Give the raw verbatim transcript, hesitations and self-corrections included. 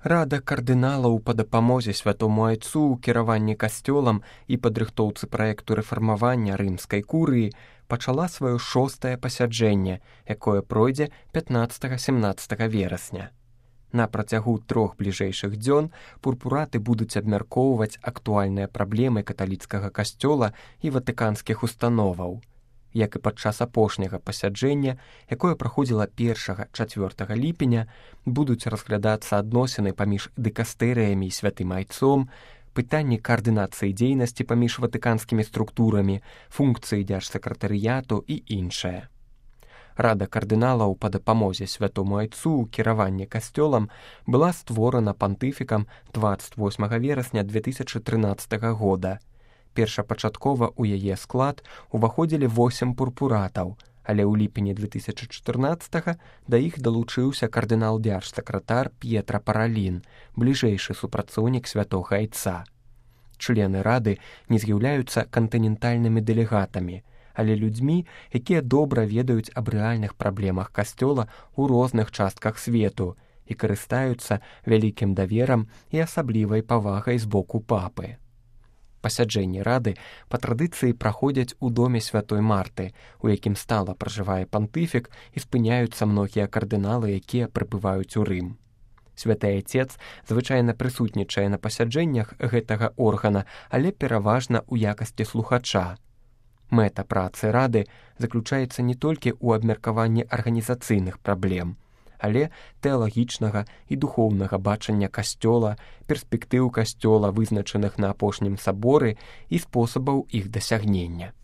Рада кардыналаў па дапамозе святому айцу ў кіраванні касцёлам і падрыхтоўцы праекту рэфармавання рымскай курыі пачала сваё шостае пасяджэнне, якое пройдзе пятнаццатага-семнаццатага верасня. На працягу трох бліжэйшых дзён пурпураты будуць абмяркоўваць актуальныя праблемы каталіцкага касцёла і ватыканскіх установаў. Як і падчас апошняга пасяджэння, якое праходзіла першага-чацвёртага ліпеня, будуць разглядацца адносіны паміж дыкастэрыямі і святым айцом, пытанні каардынацыі дзейнасці паміж ватыканскімі структурамі, функцыі дзяржсакратарыяту і іншае. Рада кардыналаў па дапамозе святому айцу ў кіраванні касцёлам была створана пантыфікам дваццаць восьмага верасня две тысячы трынаццатага года. Першапачаткова ў яе склад уваходзілі восем пурпуратаў, але ў ліпені две тысячы чатырнаццатага да іх далучыўся кардынал-дзяржсакратар П'етра Паралін, бліжэйшы супрацоўнік святога айца. Члены рады не з'яўляюцца кантынентальнымі дэлегатамі, але людзьмі, якія добра ведаюць аб рэальных праблемах касцёла ў розных частках свету і карыстаюцца вялікім даверам і асаблівай павагай з боку папы. Пасяджэнні рады па традыцыі праходзяць у доме святой Марты, у якім стала пражывае пантыфік і спыняюцца многія кардыналы, якія прыбываюць у Рым. Святы айцец звычайна прысутнічае на пасяджэннях гэтага органа, але пераважна ў якасці слухача. Мэта працы рады заключаецца не толькі ў абмеркаванні арганізацыйных праблем, але тэалагічнага і духоўнага бачання касцёла, перспектыў касцёла, вызначаных на апошнім саборы, і спосабаў іх дасягнення.